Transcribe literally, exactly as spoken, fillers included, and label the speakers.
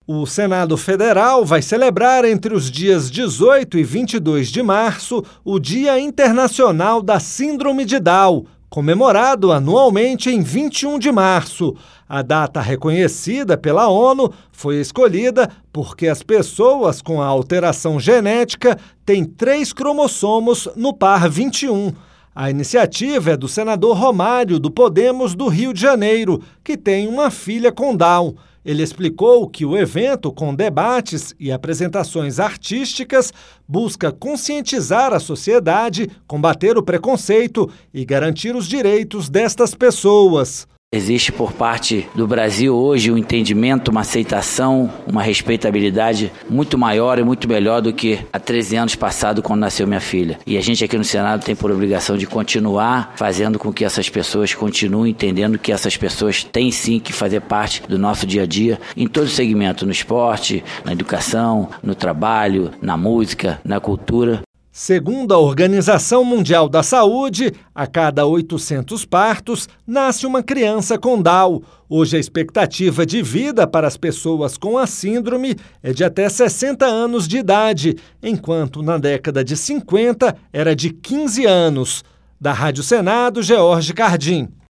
Speaker 1: O Senado Federal vai celebrar entre os dias dezoito e vinte e dois de março o Dia Internacional da Síndrome de Down, comemorado anualmente em vinte e um de março. A data reconhecida pela ONU foi escolhida porque as pessoas com a alteração genética têm três cromossomos no par vinte e um. A iniciativa é do senador Romário, do Podemos do Rio de Janeiro, que tem uma filha com Down. Ele explicou que o evento, com debates e apresentações artísticas, busca conscientizar a sociedade, combater o preconceito e garantir os direitos destas pessoas.
Speaker 2: Existe por parte do Brasil hoje um entendimento, uma aceitação, uma respeitabilidade muito maior e muito melhor do que há treze anos passado, quando nasceu minha filha. E a gente aqui no Senado tem por obrigação de continuar fazendo com que essas pessoas continuem entendendo que essas pessoas têm sim que fazer parte do nosso dia a dia, em todo o segmento, no esporte, na educação, no trabalho, na música, na cultura.
Speaker 1: Segundo a Organização Mundial da Saúde, a cada oitocentos partos nasce uma criança com Down. Hoje a expectativa de vida para as pessoas com a síndrome é de até sessenta anos de idade, enquanto na década de cinquenta era de quinze anos. Da Rádio Senado, George Cardim.